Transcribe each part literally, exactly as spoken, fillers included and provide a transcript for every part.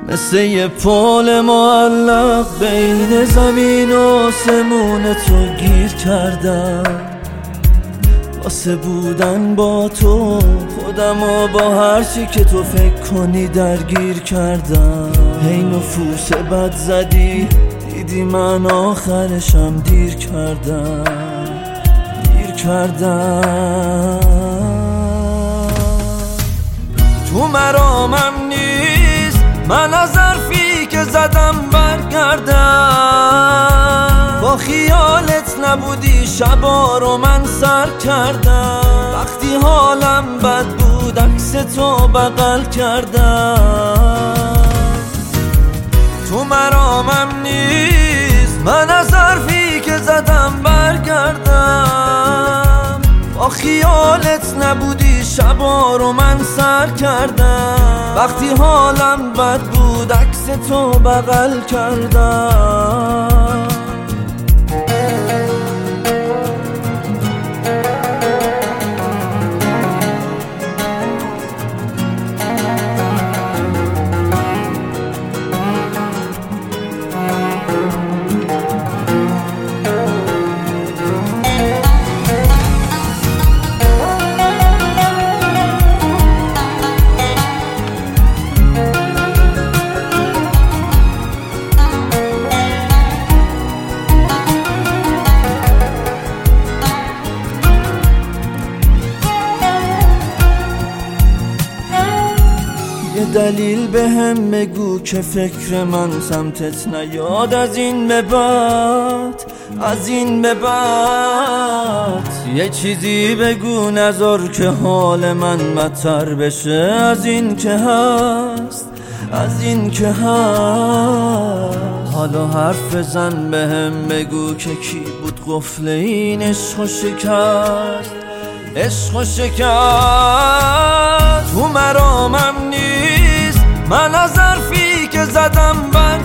مثل یه پل معلق بین زمین و آسمون تو گیر کردم. واسه بودن با تو خودمو با هرچی که تو فکر کنی درگیر کردم. هی نفوس بد زدی، دیدی من آخرشم دیر کردم دیر کردم. تو مرامم نیست من از حرفی که زدم برگردم. با خیالت نبودی شبا رو من سر کردم. وقتی حالم بد بود عکس تو بغل کردم. تو مرامم نیست من از حرفی که زدم برگردم. با خیالت نبودی شبا رو من سر کردم. وقتی حالم بد بود عکس تو بغل کردم. یه دلیل به هم بگو که فکر من سمتت نیاد. از این به بعد از این به بعد یه چیزی بگو نذار که حال من بدتر بشه. از این که هست از این که هست حالا حرف بزن به هم بگو که کی بود قفل این عشق و شکست عشق و شکست. تو مرامم نیست من از حرفی که زدم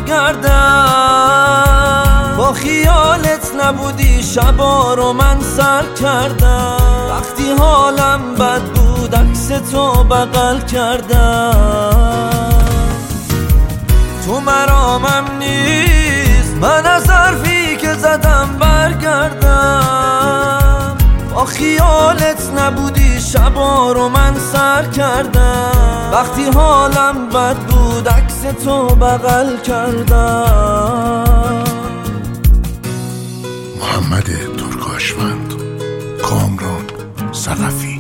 برگردم. با خیالت نبودی شبا رو من سر کردم. وقتی حالم بد بود عکس تو بغل کردم. تو مرامم نیست من از حرفی که زدم برگردم. با خیالت نبودی شبا رو من سر کردم. وقتی حالم بد بود عکس تو بغل کردم. محمد ترکاشوند، کامران ثقفی.